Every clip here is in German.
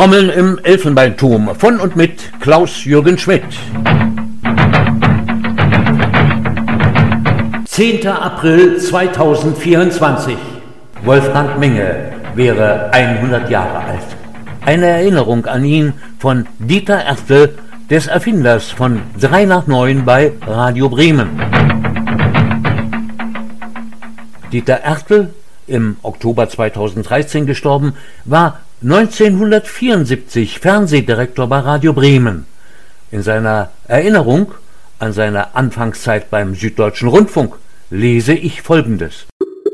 Trommeln im Elfenbeinturm von und mit Klaus-Jürgen Schmidt. 10. April 2024. Wolfgang Menge wäre 100 Jahre alt. Eine Erinnerung an ihn von Dieter Ertl, des Erfinders von 3 nach 9 bei Radio Bremen. Dieter Ertl, im Oktober 2013 gestorben, war 1974 Fernsehdirektor bei Radio Bremen. In seiner Erinnerung an seine Anfangszeit beim Süddeutschen Rundfunk lese ich Folgendes.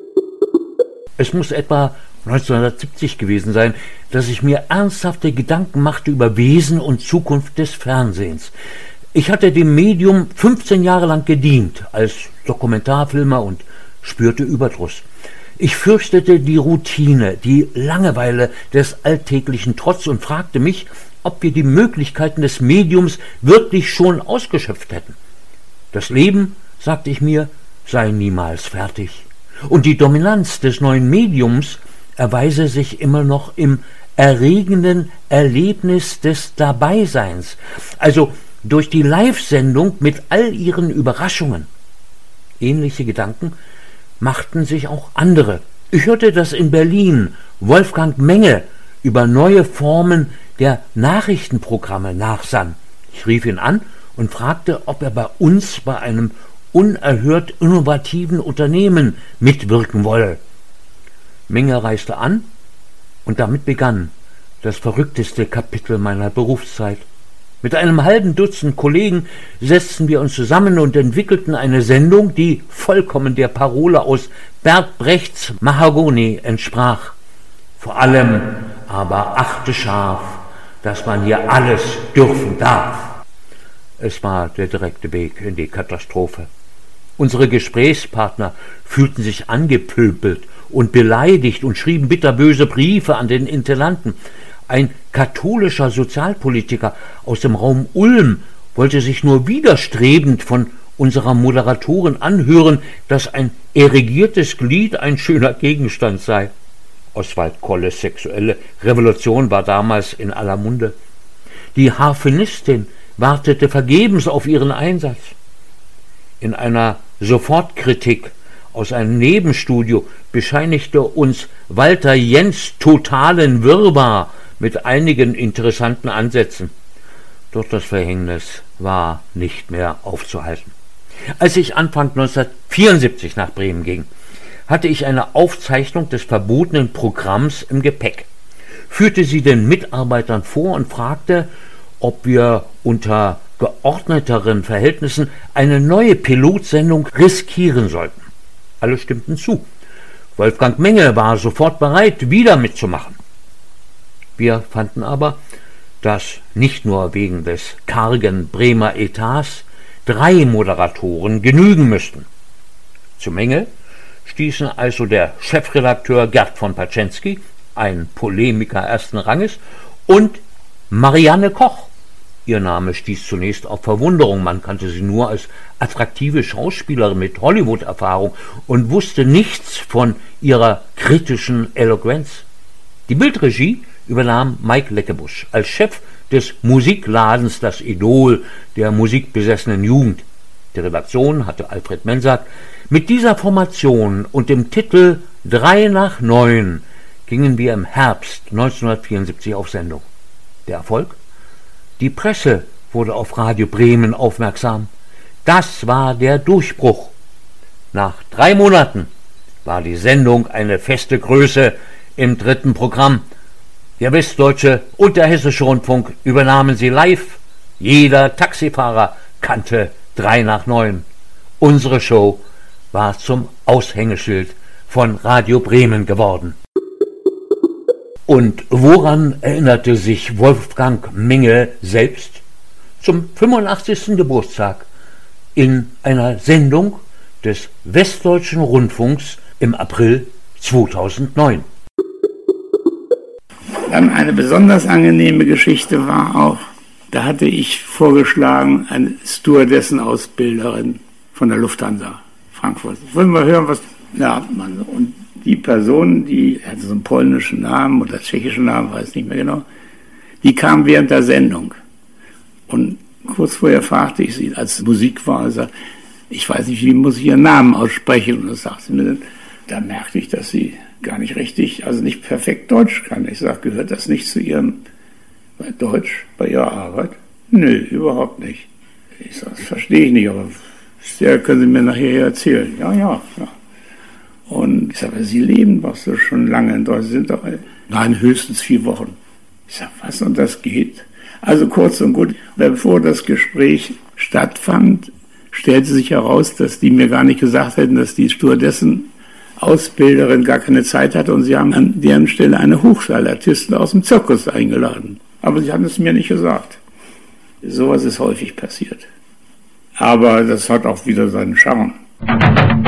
Es muss etwa 1970 gewesen sein, dass ich mir ernsthafte Gedanken machte über Wesen und Zukunft des Fernsehens. Ich hatte dem Medium 15 Jahre lang gedient, als Dokumentarfilmer, und spürte Überdruss. Ich fürchtete die Routine, die Langeweile des alltäglichen Trotz und fragte mich, ob wir die Möglichkeiten des Mediums wirklich schon ausgeschöpft hätten. Das Leben, sagte ich mir, sei niemals fertig. Und die Dominanz des neuen Mediums erweise sich immer noch im erregenden Erlebnis des Dabeiseins, also durch die Live-Sendung mit all ihren Überraschungen. Ähnliche Gedanken machten sich auch andere. Ich hörte, dass in Berlin Wolfgang Menge über neue Formen der Nachrichtenprogramme nachsann. Ich rief ihn an und fragte, ob er bei uns bei einem unerhört innovativen Unternehmen mitwirken wolle. Menge reiste an und damit begann das verrückteste Kapitel meiner Berufszeit. Mit einem halben Dutzend Kollegen setzten wir uns zusammen und entwickelten eine Sendung, die vollkommen der Parole aus Bert Brechts Mahagoni entsprach. Vor allem aber achte scharf, dass man hier alles dürfen darf. Es war der direkte Weg in die Katastrophe. Unsere Gesprächspartner fühlten sich angepöbelt und beleidigt und schrieben bitterböse Briefe an den Intendanten. Ein katholischer Sozialpolitiker aus dem Raum Ulm wollte sich nur widerstrebend von unserer Moderatorin anhören, dass ein erigiertes Glied ein schöner Gegenstand sei. Oswald Kolles sexuelle Revolution war damals in aller Munde. Die Harfenistin wartete vergebens auf ihren Einsatz. In einer Sofortkritik aus einem Nebenstudio bescheinigte uns Walter Jens totalen Wirrwarr mit einigen interessanten Ansätzen. Doch das Verhängnis war nicht mehr aufzuhalten. Als ich Anfang 1974 nach Bremen ging, hatte ich eine Aufzeichnung des verbotenen Programms im Gepäck, führte sie den Mitarbeitern vor und fragte, ob wir unter geordneteren Verhältnissen eine neue Pilotsendung riskieren sollten. Alle stimmten zu. Wolfgang Menge war sofort bereit, wieder mitzumachen. Wir fanden aber, dass nicht nur wegen des kargen Bremer Etats 3 Moderatoren genügen müssten. Zu Menge stießen also der Chefredakteur Gerd von Paczensky, ein Polemiker ersten Ranges, und Marianne Koch. Ihr Name stieß zunächst auf Verwunderung, man kannte sie nur als attraktive Schauspielerin mit Hollywood-Erfahrung und wusste nichts von ihrer kritischen Eloquenz. Die Bildregie übernahm Mike Leckebusch als Chef des Musikladens Das Idol der musikbesessenen Jugend. Die Redaktion hatte Alfred Mensack. Mit dieser Formation und dem Titel 3 nach 9 gingen wir im Herbst 1974 auf Sendung. Der Erfolg? Die Presse wurde auf Radio Bremen aufmerksam. Das war der Durchbruch. Nach 3 Monaten war die Sendung eine feste Größe im 3. Programm. Der Westdeutsche und der Hessische Rundfunk übernahmen sie live. Jeder Taxifahrer kannte 3 nach 9. Unsere Show war zum Aushängeschild von Radio Bremen geworden. Und woran erinnerte sich Wolfgang Menge selbst? Zum 85. Geburtstag in einer Sendung des Westdeutschen Rundfunks im April 2009. Dann eine besonders angenehme Geschichte war auch, da hatte ich vorgeschlagen, eine Stewardessen-Ausbilderin von der Lufthansa Frankfurt. Wollen wir hören, was... Ja, und die Person, die hatte so einen polnischen Namen oder tschechischen Namen, weiß nicht mehr genau, Die kam während der Sendung. Und kurz vorher fragte ich sie, als Musik war, sagte, ich weiß nicht, wie muss ich Ihren Namen aussprechen? Und das sagte sie mir dann, da merkte ich, dass sie gar nicht richtig, also nicht perfekt Deutsch kann. Ich sage, gehört das nicht zu Ihrem Deutsch bei Ihrer Arbeit? Nö, überhaupt nicht. Ich sage, das verstehe ich nicht, aber ja, können Sie mir nachher erzählen. Ja. Und ich sage, Sie leben doch so schon lange in Deutschland, sind doch, nein, höchstens 4 Wochen. Ich sage, was, und das geht? Also kurz und gut, bevor das Gespräch stattfand, stellte sich heraus, dass die mir gar nicht gesagt hätten, dass die Stewardessen-Ausbilderin gar keine Zeit hatte und sie haben an deren Stelle eine Hochschaulartistin aus dem Zirkus eingeladen. Aber sie haben es mir nicht gesagt. Sowas ist häufig passiert. Aber das hat auch wieder seinen Charme.